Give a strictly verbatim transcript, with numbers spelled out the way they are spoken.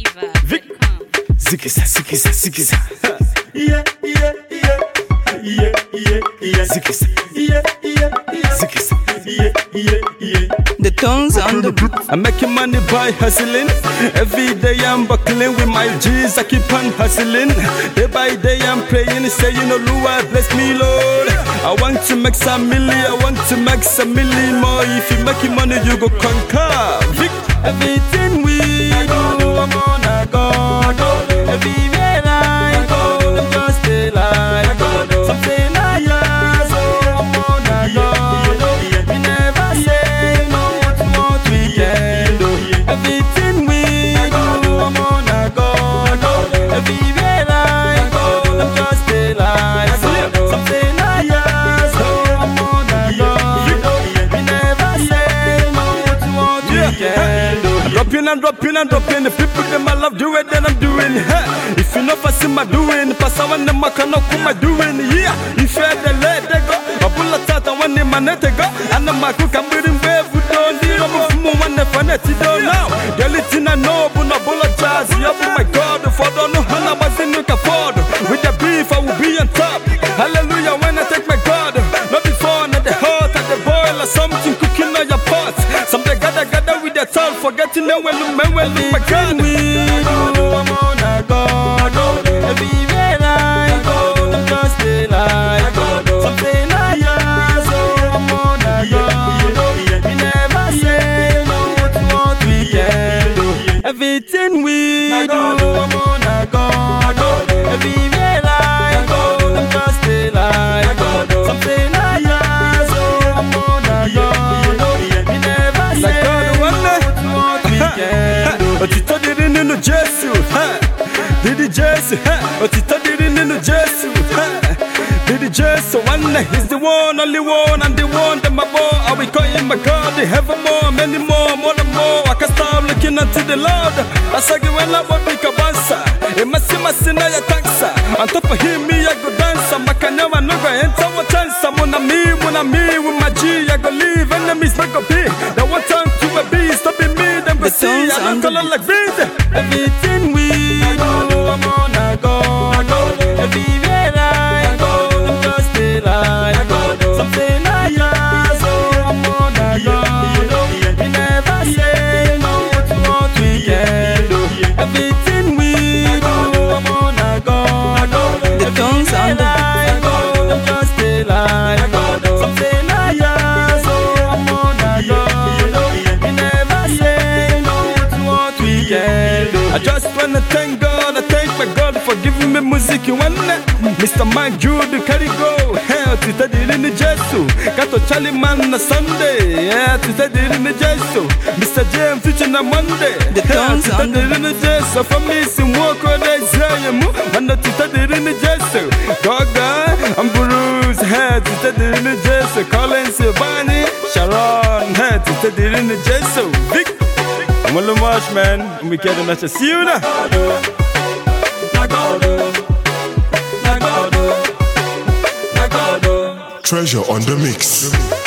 Vic, Zikiza, Zikiza, Zikiza. Yeah, yeah, yeah, yeah, yeah, yeah. Zikiza, yeah, yeah, yeah. Zikiza, yeah, yeah, yeah. The tongues on the beat. I'm making money by hustling. Every day I'm buckling with my G's. I keep on hustling. Day by day I'm praying, saying, oh Lord, bless me, Lord. I want to make some million. I want to make some million more. If you making money, you go conquer. Vic, everything we do, I'm gonna go. Everywhere I go, I'm just a lie. Something I am, so I'm gonna go. We never say no, what more we can do. Everything we do, I'm gonna go. Everywhere I go, I'm just a lie. Something I am, so I'm gonna go. We never say no, what more we can do. Dropping and dropping and dropping. The people them I love do it, then I'm doing it. If you know for see my doing, pass I want them I cannot come my doing. Yeah, if you had the let they go, I pull a tat and one in my net go. And the Marco can bring wave with don't need of one the fanati don't know. The little I know, but no bullet jazz. Yeah, oh my God, if I don't know how I was in you can afford. With the beef, I will be on top. Hallelujah, when I take my God. Not before, not the hot, at the boil or something cooking on your pot. Some they gather, gather with their tongue, forgetting them when you man, when you my God. I'm gonna go. Everywhere I go, I'm just a lie. Something I am, so I'm gonna go. We never say no, what more we can do. Everything we do, I'm gonna go. Everywhere I go, I'm just a lie. Something I am, so I'm gonna go. We never say no, what more we can do. But you told it in the Jesu, Did it Jesu, but you told it in the Jesu, Did it Jesu, one he's the one, only one, and the one that my boy, I will call him my God, the heaven more, many more, more than more. I can't stop looking unto the Lord. I say when I want big abansa, it must see my sinner taxa. On top of him, me I go dance, I'm a canova, no go enter what chance. I'm on a me, when I'm me with my G, I go leave enemies not go be. Now one time to a beast, stop in me, then go see, I don't call it like this. Everything we do, I'm gonna go. Everywhere I go, I'm just a lie. Something I am, so I'm gonna go. We never say no, what more we can do. Everything we do, I'm gonna go. The tongues on the I go, I'm just a lie. Something I am, so I'm gonna go. We never say no, what we can do. I just wanna thank God, I thank my God for giving me music. You want that? Mister Mike Jude, carry go. Hell, to study in the Jesu. Got to Charlie Man on Sunday. Yeah, to study in the Jesu. Mister James teaching on Monday. The tongues to study in the Jesu. For me, some work on the Zion. And to study in the Jesu. Gaga, I'm Bruce. Head to study in the Jesu. Colin Silvani, Sharon. Head to study in the Jesu. Vic. I'm a little much, man. We get a see you now. Treasure on the mix.